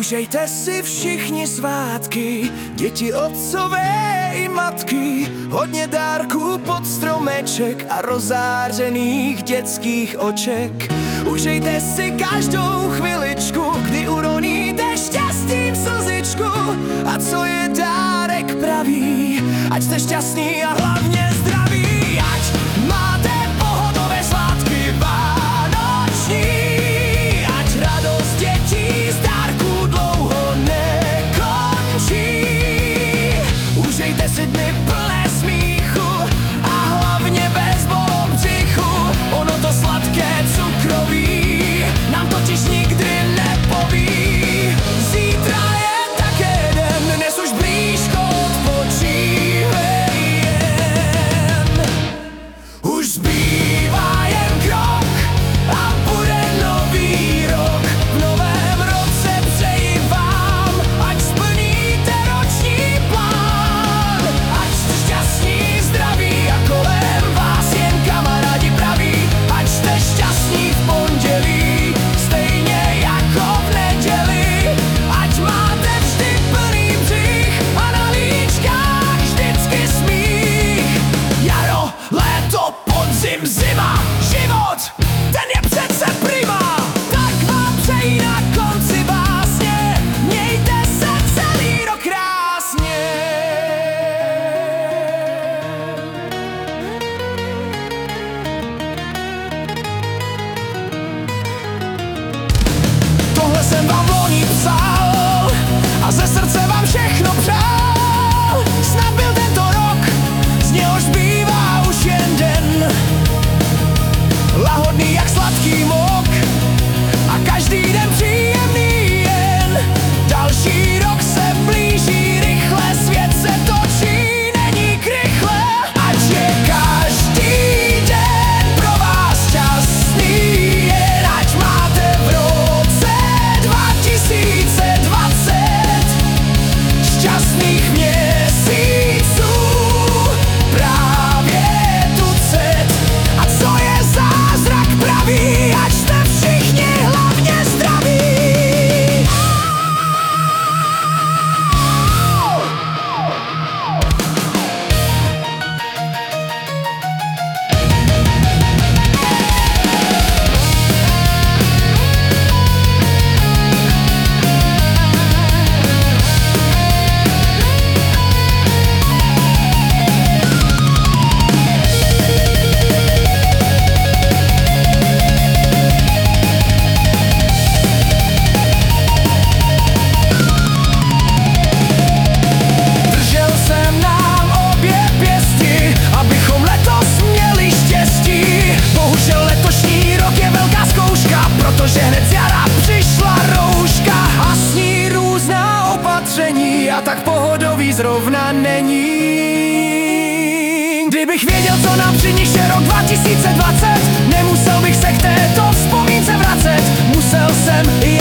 Užijte si všichni svátky, děti, otcové i matky, hodně dárků pod stromeček a rozářených dětských oček. Užijte si každou chviličku, kdy uroníte štěstím slzičku. A co je dárek pravý, ať jste šťastní a hlavně zdraví. Ať máte pohodové svátky vánoční, ať radost dětí z dárků dlouho nekončí. Užijte si dny plné smíchu a hlavně bez bolou břichu. Ono to sladké cukroví nám totiž nikdy nepoví. Zítra je také den, dnes už blízko odpočívej jen. Už zbývá jen krok a bude nový rok. V novém roce přeji vám, ať splníte roční plán. Ať jste šťastní, zdraví a kolem vás jen kamarádi praví. Ať jste šťastní v pondělí, stejně jako v neděli. Ať máte vždy plný břich a na líčkách vždycky smích. Jaro, léto, podzim, zima, život, ten je přece prima. Tak vám přeji na konci básně, mějte se celý rok krásně. Tohle jsem vám loni psal a ze srdce vám všechno přál. Snad byl tento rok, z něhož zbývá už jen den, lahodný jak sladký mok a každý den příjemný jen. Další rok se blíží rychle, svět se točí, není krychle. Ať je každý den pro vás šťastný jen. Ať máte v roce 2020 šťastných měsíců právě tucet. A co je zázrak pravý, ať jste všichni hlavně zdraví. Držel jsem nám obě pěsti, abychom letos měli štěstí. Bohužel letošní rok je velká zkouška, protože hned z jara přišla rouška a s ní různá opatření a tak pohodový zrovna není. Kdybych věděl, co nám přiníše rok 2020, nemusel bych se k této vzpomínce vracet. Musel jsem i